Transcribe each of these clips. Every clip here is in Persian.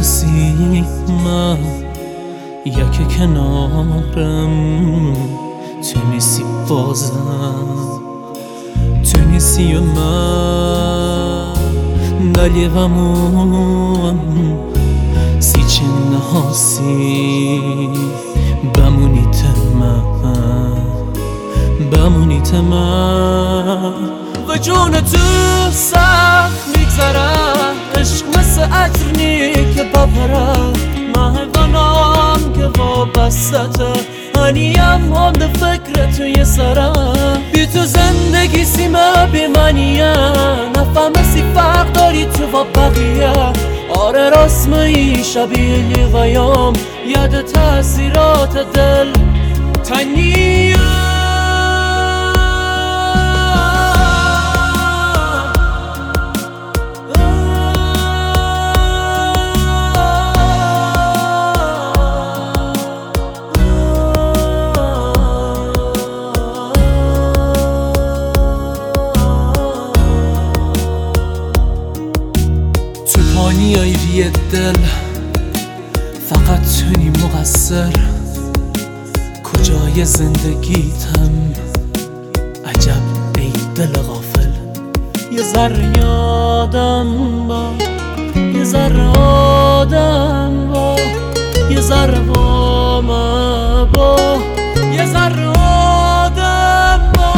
هستی من یک کنارم تو نیستی بازم تو نیستی و من دلی غموم سی چه نهاسی بمونی تمام و جون تو سخت میگذره عشق مثل عطرنی که بپره من حیوانم که وابسته هنیم هم ده فکر توی سرم بی تو زندگی سیمه بی منیه نفهمه سی فرق داری تو با بقیه آره راست می شبیه لیغیام یاد تاثیرات دل تنیه آیری دل فقط تونی مقصر کجای زندگیتم عجب ای دل غافل یه ذره یادم با یه ذره آدم با یه ذره وام با یه ذره آدم با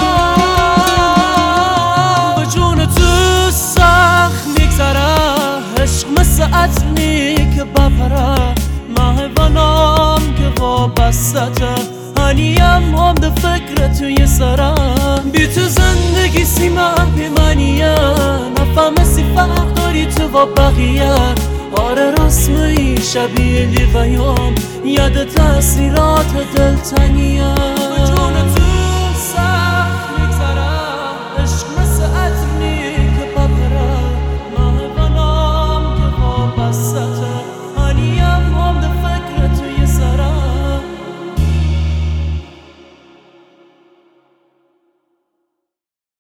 و جون تو سخت میگذره عشق مثل عطرنی که بپره من حیوانم که وابسته هنیم هم ده فکر توی سرم بی تو زندگی سیمه بی منیه نفهمه سی فرق داری تو با بقیه آره راست می شبیه لیغیام یاد تاثیرات دلتنیه